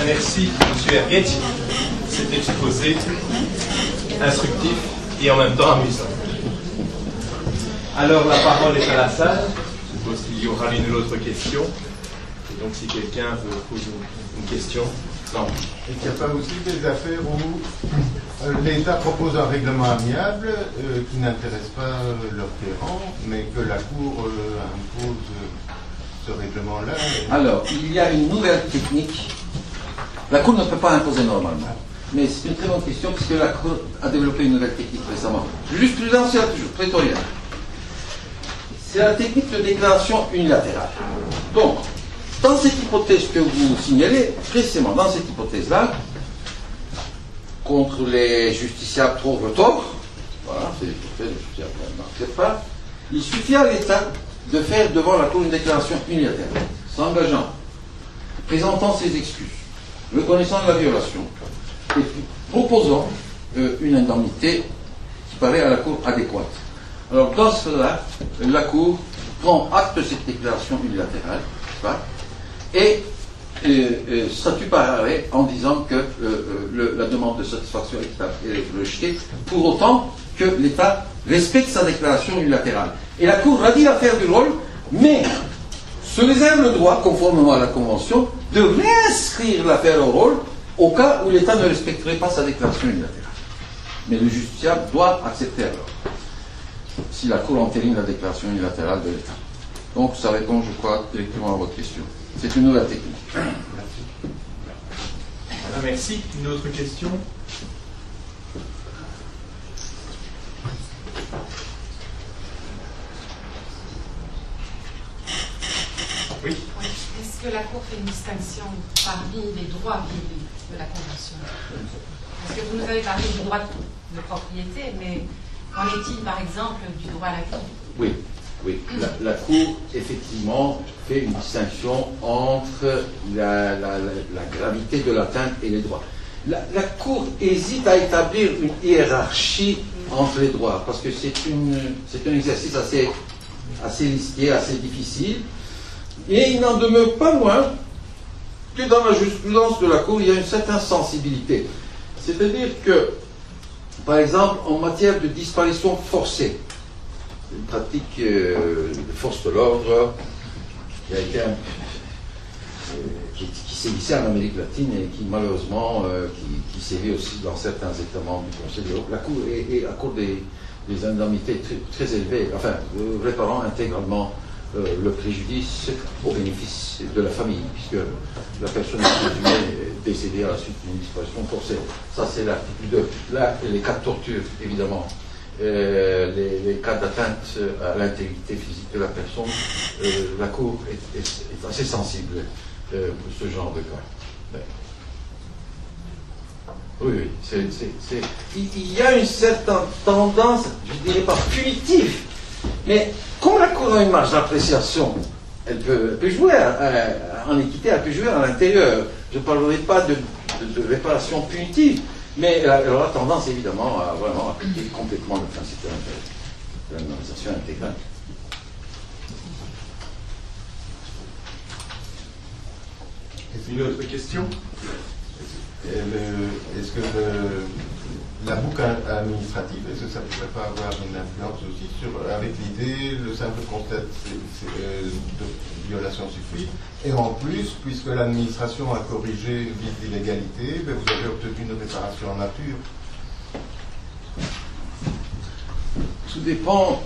Merci, M. Ergetch, pour cet exposé instructif et en même temps amusant. Alors, la parole est à la salle. Je suppose qu'il y aura l'une ou l'autre question. Et donc, si quelqu'un veut poser une question. Non. Et qu'il n'y a pas aussi des affaires où l'État propose un règlement amiable qui n'intéresse pas leur terrain, mais que la Cour impose ce règlement-là. Alors, il y a une nouvelle technique. La Cour ne peut pas imposer normalement. Mais c'est une très bonne question puisque la Cour a développé une nouvelle technique récemment. Jurisprudence, c'est toujours prétorienne. C'est la technique de déclaration unilatérale. Donc, dans cette hypothèse que vous signalez, précisément dans cette hypothèse-là, contre les justiciables trouvent tort, voilà, c'est l'hypothèse, les justiciables n'acceptent pas, il suffit à l'État de faire devant la Cour une déclaration unilatérale, s'engageant, présentant ses excuses, reconnaissant la violation, et puis proposant une indemnité qui paraît à la Cour adéquate. Alors, dans cela, la Cour prend acte de cette déclaration unilatérale, et statue par arrêt en disant que la demande de satisfaction est rejetée, pour autant que l'État respecte sa déclaration unilatérale. Et la Cour va dire à faire du rôle, mais se réserve le droit, conformément à la Convention, de réinscrire l'affaire au rôle au cas où l'État ne respecterait pas sa déclaration unilatérale. Mais le justiciable doit accepter alors, si la Cour entérine la déclaration unilatérale de l'État. Donc ça répond, je crois, directement à votre question. C'est une nouvelle technique. Merci. Une autre question? Oui. Est-ce que la Cour fait une distinction parmi les droits violés de la Convention? Parce que vous nous avez parlé du droit de propriété, mais qu'en est-il par exemple du droit à la vie? Oui. Oui, la Cour, effectivement, fait une distinction entre la gravité de l'atteinte et les droits. La Cour hésite à établir une hiérarchie entre les droits, parce que c'est un exercice assez risqué, assez difficile, et il n'en demeure pas moins que dans la jurisprudence de la Cour, il y a une certaine sensibilité. C'est-à-dire que, par exemple, en matière de disparition forcée, une pratique de force de l'ordre qui sévissait en Amérique latine et qui malheureusement qui sévit aussi dans certains États membres du Conseil de l'Europe. La Cour accorde des indemnités très élevées, enfin réparant intégralement le préjudice au bénéfice de la famille, puisque la personne est décédée à la suite d'une disparition forcée. Ça c'est l'article 2. Là, les cas de torture, évidemment. Les cas d'atteinte à l'intégrité physique de la personne, la Cour est assez sensible pour ce genre de cas. Oui, il y a une certaine tendance, je dirais pas punitive, mais comme la Cour a une marge d'appréciation, elle peut jouer en équité, elle peut jouer à l'intérieur. Je ne parlerai pas de réparation punitive, mais elle aura tendance évidemment à vraiment appliquer complètement le principe de l'indemnisation intégrale. Une autre question? Est-ce que la boucle administrative, est-ce que ça ne pourrait pas avoir une influence aussi avec l'idée, le simple constat de violation suffit, et en plus, puisque l'administration a corrigé une vide d'illégalité, vous avez obtenu une réparation en nature? Tout dépend.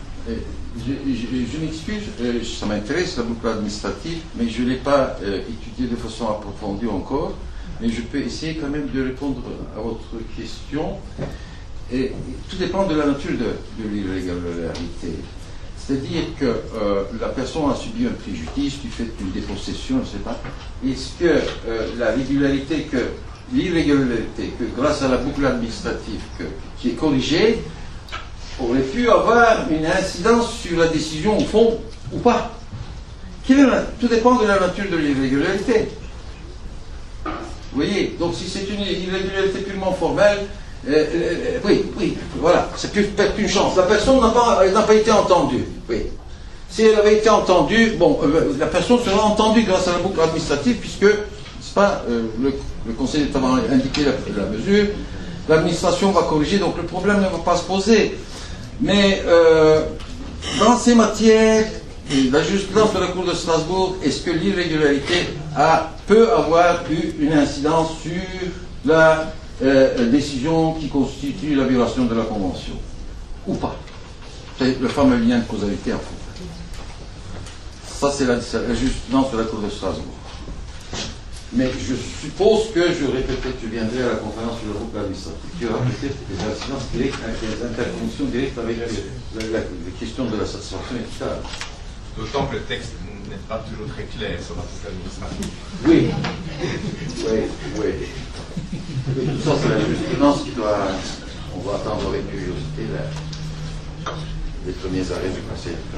Je m'excuse, ça m'intéresse la boucle administrative, mais je ne l'ai pas étudiée de façon approfondie encore. Mais je peux essayer quand même de répondre à votre question. Et tout dépend de la nature de l'irrégularité. C'est-à-dire que la personne a subi un préjudice du fait d'une dépossession, je ne sais pas. Est-ce que l'irrégularité, que grâce à la boucle administrative qui est corrigée, aurait pu avoir une incidence sur la décision au fond ou pas? Tout dépend de la nature de l'irrégularité. Vous voyez, donc si c'est une irrégularité purement formelle, oui, voilà, c'est peut-être une chance. La personne n'a pas été entendue. Oui. Si elle avait été entendue, bon, la personne sera entendue grâce à la boucle administrative, puisque pas, le Conseil d'État va indiquer la mesure, l'administration va corriger, donc le problème ne va pas se poser. Mais dans ces matières, la jurisprudence de la Cour de Strasbourg, est-ce que l'irrégularité peut avoir eu une incidence sur la décision qui constitue la violation de la Convention ou pas? C'est le fameux lien de causalité en fait. Ça, c'est la jurisprudence de la Cour de Strasbourg. Mais je suppose que, je répétais, tu viendrais à la conférence sur le groupe administratif, tu auras peut-être des incidences directes, des interconnexions directes avec les questions de la satisfaction, etc. D'autant que le texte n'est pas toujours très clair sur la boucle administrative. Oui. Oui. Tout ça, c'est la jurisprudence qui doit... On va attendre avec curiosité les premiers arrêts du Conseil d'État.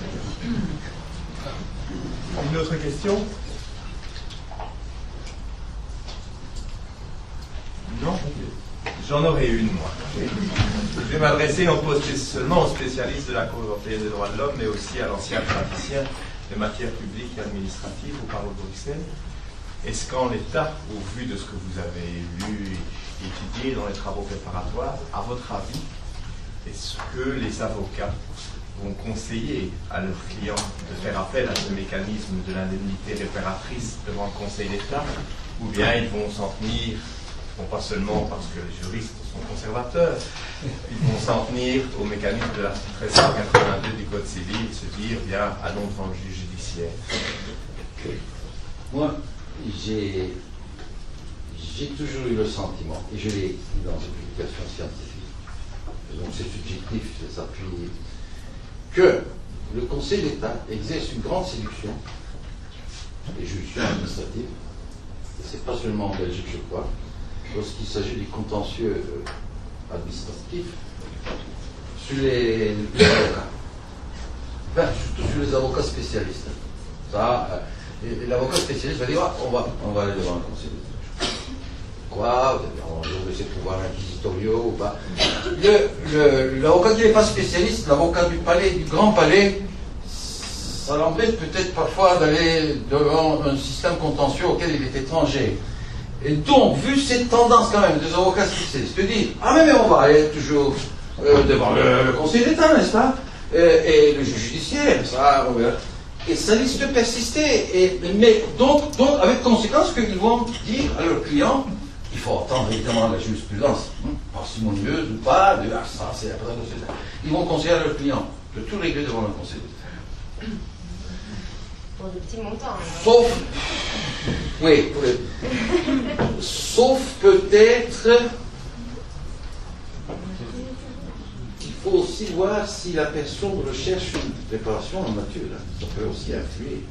Une autre question? Non? J'en aurais une, moi. Je vais m'adresser non pas seulement aux spécialistes de la Cour européenne des droits de l'homme, mais aussi à l'ancien praticien des matières publiques et administratives au barreau de Bruxelles. Est-ce qu'en l'état, au vu de ce que vous avez lu et étudié dans les travaux préparatoires, à votre avis, est-ce que les avocats vont conseiller à leurs clients de faire appel à ce mécanisme de l'indemnité réparatrice devant le Conseil d'État, ou bien ils vont s'en tenir, non pas seulement parce que les juristes sont conservateurs, ils vont s'en tenir au mécanisme de l'article 1382 du Code civil, se dire, bien, allons devant le juge judiciaire. Moi, j'ai toujours eu le sentiment, et je l'ai écrit dans une publication scientifique, donc c'est subjectif, ça s'appuie, que le Conseil d'État exerce une grande séduction, et je suis administratif, et c'est pas seulement en Belgique, je crois, lorsqu'il s'agit des contentieux administratifs, sur les avocats. Enfin, surtout sur les avocats spécialistes. Ça, l'avocat spécialiste va dire, on va aller devant le Conseil d'État. Quoi? On va essayer de pouvoir inquisitoriaux ou pas. L'avocat qui n'est pas spécialiste, l'avocat du palais, du grand palais, ça l'embête peut-être parfois d'aller devant un système contentieux auquel il est étranger. Et donc, vu cette tendance quand même des avocats spécialistes, te dis, mais on va aller toujours devant le Conseil d'État, n'est-ce pas? Et le juge judiciaire, ça, on verra. Et ça risque de persister. Mais donc, avec conséquence qu'ils vont dire à leurs clients, il faut attendre évidemment la jurisprudence, parcimonieuse ou pas, ça c'est après ça. Ils vont conseiller à leurs clients de tout régler devant le Conseil d'État. Pour des petits montants. Sauf, oui, sauf peut-être, il faut aussi voir si la personne recherche une réparation en nature. Ça peut aussi influer.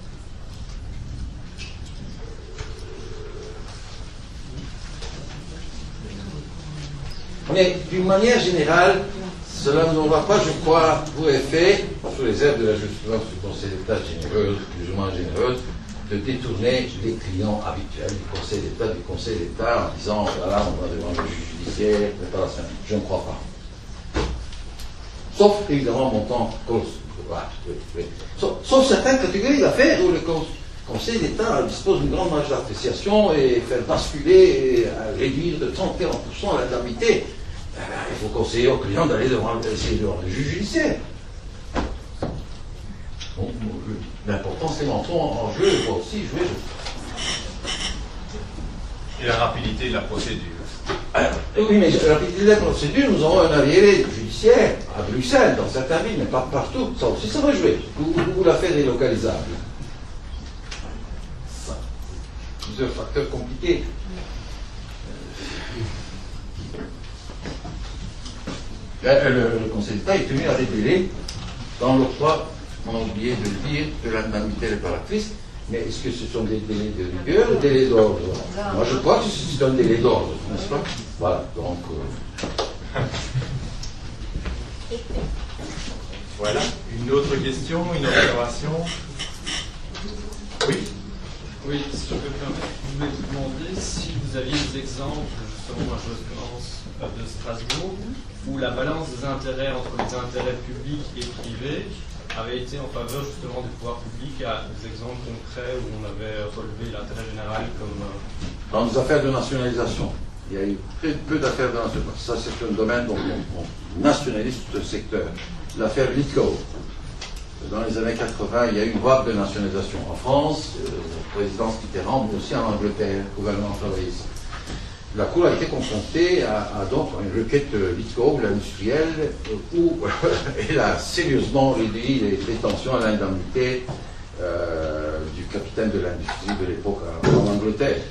Mais d'une manière générale, cela ne va pas, je crois, pour effet, sous les aides de la jurisprudence du Conseil d'État généreuse, plus ou moins généreuse, de détourner les clients habituels du Conseil d'État en disant, voilà, on va devant le juge judiciaire, préparation. Je ne crois pas. Sauf, évidemment, montant cause. Voilà, oui. Sauf certaines catégories d'affaires où le Conseil d'État dispose d'une grande marge d'appréciation et faire basculer et réduire de 30-40% l'indemnité. Il faut conseiller aux clients d'aller devant le juge judiciaire. Donc, l'importance des mentons en jeu va aussi jouer. Et la rapidité de la procédure. Oui, mais la rapidité de la procédure, nous avons un arriéré judiciaire à Bruxelles, dans certaines villes, mais pas partout. Ça aussi, ça va jouer. Ou l'affaire est localisable. Ça. Plusieurs facteurs compliqués. Le Conseil d'État est tenu à des délais dans l'octroi, on a oublié de le dire, de l'indemnité réparatrice, mais est-ce que ce sont des délais de rigueur ou des délais d'ordre? Moi je crois que c'est un délai d'ordre, n'est-ce pas? Voilà, donc... Voilà, une autre question, une observation? Oui? Oui, si je peux me permettre, je voulais vous demander si vous aviez des exemples, justement, moi je pense de Strasbourg, où la balance des intérêts entre les intérêts publics et privés avait été en faveur justement des pouvoirs publics. Il y a des exemples concrets où on avait relevé l'intérêt général comme... Dans les affaires de nationalisation, il y a eu peu d'affaires de nationalisation. Ça, c'est un domaine dont on nationalise tout le secteur. L'affaire Litco. Dans les années 80, il y a eu une vague de nationalisation en France, présidence Mitterrand, mais aussi en Angleterre, gouvernement travailliste. La Cour a été confrontée à donc une requête Litco, l'industriel, où elle a sérieusement réduit les prétentions à l'indemnité du capitaine de l'industrie de l'époque en Angleterre.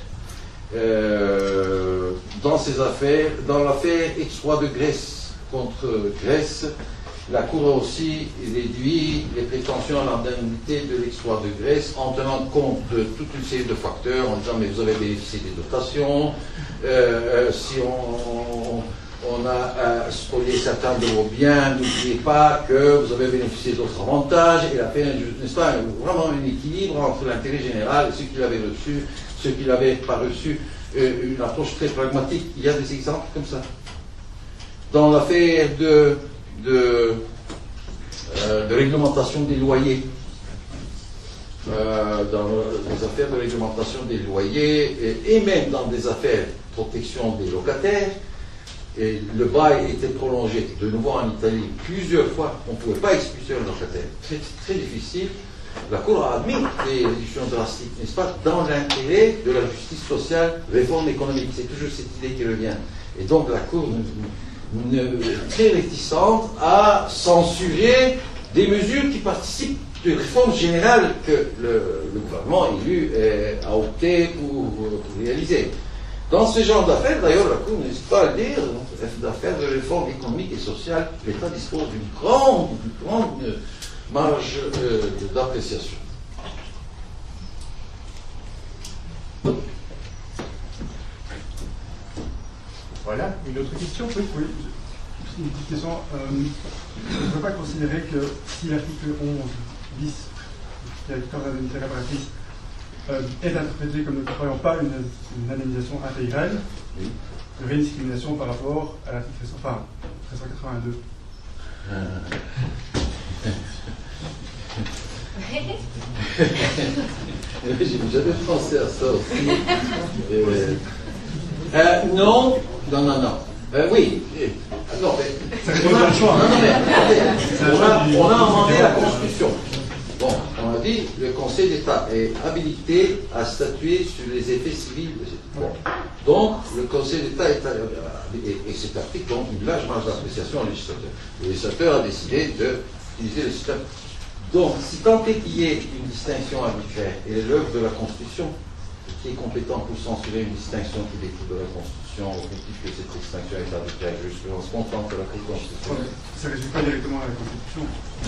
Dans ces affaires, dans l'affaire X3 de Grèce contre Grèce, la Cour a aussi réduit les prétentions à l'indemnité de l'X3 de Grèce en tenant compte de toute une série de facteurs, en disant mais vous avez bénéficié des dotations, si on a spolié certains de vos biens, n'oubliez pas que vous avez bénéficié d'autres avantages, et a fait, n'est-ce pas, vraiment un équilibre entre l'intérêt général et ceux qui l'avaient reçu, ceux qui ne l'avaient pas reçu, une approche très pragmatique. Il y a des exemples comme ça. Dans l'affaire de réglementation des loyers, dans les affaires de réglementation des loyers et même dans des affaires de protection des locataires, et le bail était prolongé de nouveau en Italie plusieurs fois, on ne pouvait pas expulser un locataire. C'est très difficile. La Cour a admis des réductions drastiques, n'est-ce pas, dans l'intérêt de la justice sociale, réforme économique. C'est toujours cette idée qui revient. Et donc la Cour très réticente à censurer des mesures qui participent de réformes générales que le gouvernement élu a opté pour réaliser. Dans ce genre d'affaires, d'ailleurs, la Cour n'hésite pas à le dire, d'affaires de réforme économique et sociale, l'État dispose d'une grande marge d'appréciation. Voilà, une autre question? Oui, oui. Une petite question. On ne peut pas considérer que si l'article 11 bis, qui a le temps d'indemnité réparatrice, est interprété comme ne prévoyant pas une indemnisation intégrale, oui, il y aurait une discrimination par rapport à l'article 1382. J'avais pensé à ça aussi. Non. Oui. Non, mais on a amendé la Constitution. Bon, on a dit le Conseil d'État est habilité à statuer sur les effets civils de cette loi. Donc, le Conseil d'État est et cet article donne une large marge d'appréciation au législateur. Le législateur a décidé d'utiliser le système. Donc, si tant est qu'il y ait une distinction arbitraire, et l'œuvre de la Constitution, qui est compétent pour censurer une distinction qui découle de la Constitution, au motif que cette distinction est arbitraire, jurisprudence constante de la Constitution. Ça ne résume pas directement à la Constitution.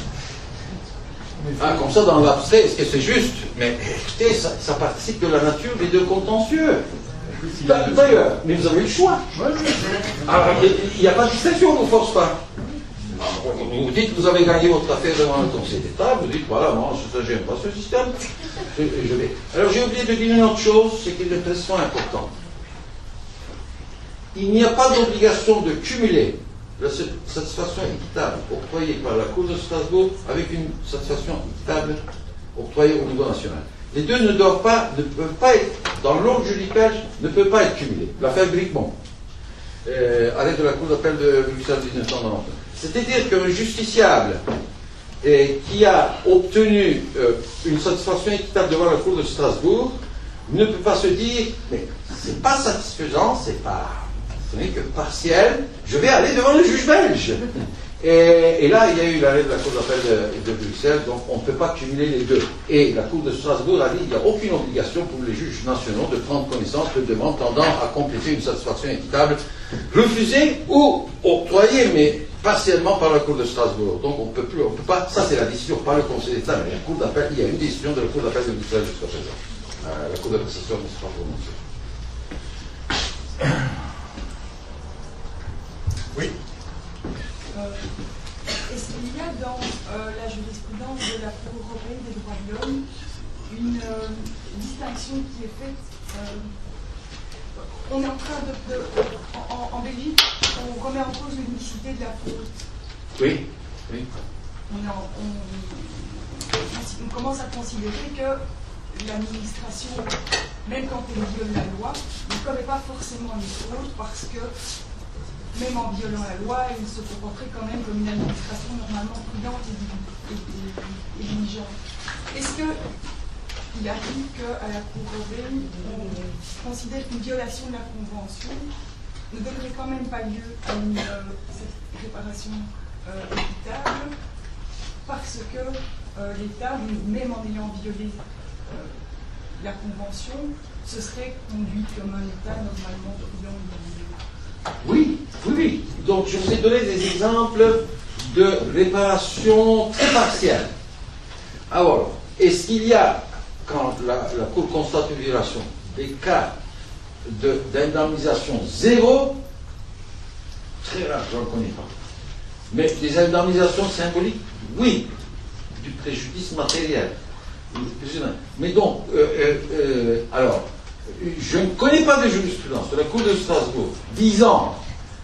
Ah, comme ça, dans l'abstrait, est-ce que c'est juste? Mais écoutez, ça participe de la nature des deux contentieux. D'ailleurs, mais vous avez le choix. Alors, il n'y a pas de distinction, on ne vous force pas. Vous dites que vous avez gagné votre affaire devant le Conseil d'État, vous dites, voilà, moi, je n'aime pas ce système. Je vais. Alors, j'ai oublié de dire une autre chose, c'est qu'il est très important. Il n'y a pas d'obligation de cumuler la satisfaction équitable octroyée par la Cour de Strasbourg avec une satisfaction équitable octroyée au niveau national. Les deux ne peuvent pas être, dans l'ordre judiciaire, ne peuvent pas être cumulés. L'affaire Bricmont, arrêt de la Cour d'appel de Bruxelles 1999. C'est-à-dire qu'un justiciable qui a obtenu une satisfaction équitable devant la Cour de Strasbourg ne peut pas se dire, mais c'est pas satisfaisant, ce n'est que partiel, je vais aller devant le juge belge. Et là, il y a eu l'arrêt de la Cour d'appel de Bruxelles, donc on ne peut pas cumuler les deux. Et la Cour de Strasbourg a dit qu'il n'y a aucune obligation pour les juges nationaux de prendre connaissance de demandes tendant à compléter une satisfaction équitable refusée ou octroyée, mais partiellement par la Cour de Strasbourg. Donc on peut pas, ça c'est la décision par le Conseil d'État, mais la Cour d'appel, il y a une décision de la Cour d'appel de Bruxelles jusqu'à présent. La Cour de cassation ne sera pas prononcée. Oui. Est-ce qu'il y a dans la jurisprudence de la Cour européenne des droits de l'homme une distinction qui est faite on est en train en Belgique, on remet en cause l'unicité de la faute. Oui, oui. on commence à considérer que l'administration, même quand elle viole la loi, ne commet pas forcément les fautes parce que, même en violant la loi, elle se comporterait quand même comme une administration normalement prudente et diligente. Est-ce qu'il arrive qu'à la Cour européenne, on considère qu'une violation de la Convention ne donnerait quand même pas lieu à cette réparation équitable parce que l'État, même en ayant violé la Convention, se serait conduit comme un État normalement prudent et diligent? Oui. Donc, je vous ai donné des exemples de réparation très partielle. Alors, est-ce qu'il y a, quand la Cour constate une violation, des cas d'indemnisation zéro? Très rare, je ne connais pas. Mais des indemnisations symboliques? Oui. Du préjudice matériel. Mais donc, alors, je ne connais pas de jurisprudence de la Cour de Strasbourg disant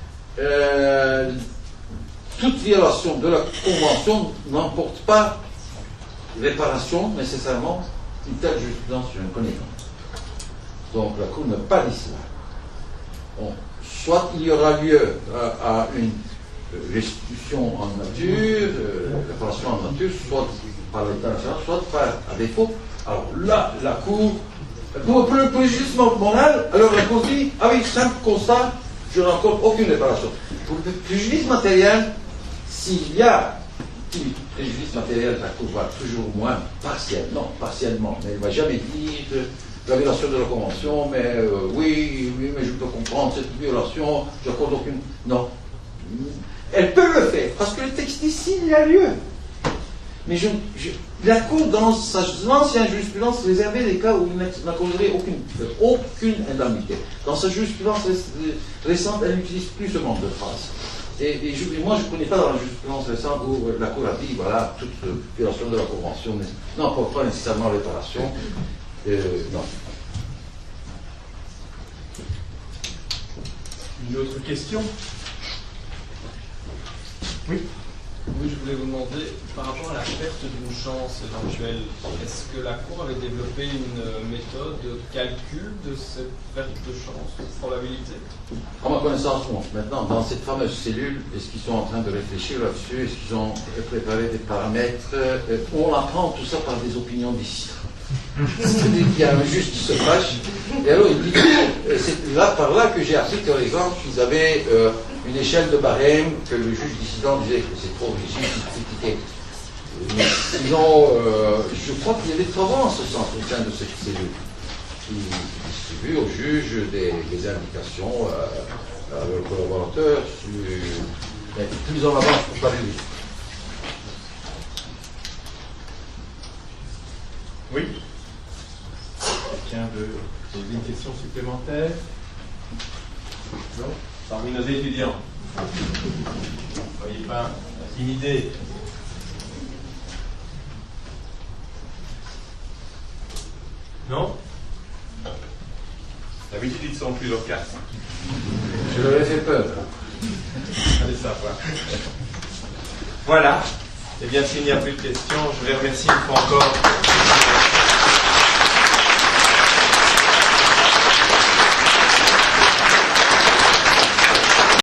toute violation de la Convention n'emporte pas réparation nécessairement. Une telle jurisprudence, je ne connais pas. Donc la Cour n'a pas dit cela. Bon, soit il y aura lieu à une restitution en nature, réparation en nature, soit par l'État national, soit à défaut. Alors là, la Cour, pour le préjudice moral, alors la Cour dit, avec simple constat, je n'accorde aucune réparation. Pour le préjudice matériel, s'il y a préjudice matériel, la Cour va toujours moins partiellement, mais elle ne va jamais dire la violation de la Convention, mais oui, mais je peux comprendre cette violation, je n'accorde aucune. Non. Elle peut le faire, parce que le texte dit s'il y a lieu. Mais la Cour, dans sa ancienne jurisprudence, réservait les cas où il n'accorderait aucune indemnité. Dans sa jurisprudence récente, elle n'utilise plus ce nombre de phrases. Et moi, je ne connais pas dans la jurisprudence récente où la Cour a dit, voilà, toute violation de la Convention n'emporte pas nécessairement réparation. Non. Une autre question? Oui. Oui, je voulais vous demander, par rapport à la perte d'une chance éventuelle, est-ce que la Cour avait développé une méthode de calcul de cette perte de chance, de probabilité? À ma connaissance, non. Maintenant, dans cette fameuse cellule, est-ce qu'ils sont en train de réfléchir là-dessus? Est-ce qu'ils ont préparé des paramètres? On apprend tout ça par des opinions d'ici. C'est-à-dire qu'il y a un juge qui se fâche. Et alors, il dit, c'est là par là que j'ai appris que, par exemple, ils avaient une échelle de barème que le juge dissident disait que c'est trop rigide, il critiquait. Mais sinon, je crois qu'il y a des travaux en ce sens au sein de cette cellule qui distribuent au juge des indications à leurs collaborateurs mais plus en avance pour pas lui. Oui. Quelqu'un veut poser une question supplémentaire? Non? Parmi nos étudiants. Vous ne voyez pas intimidé. Non? D'habitude, ils sont plus loquaces. Je leur ai fait peur. Allez savoir. Voilà. Eh bien, s'il n'y a plus de questions, je vais remercier une fois encore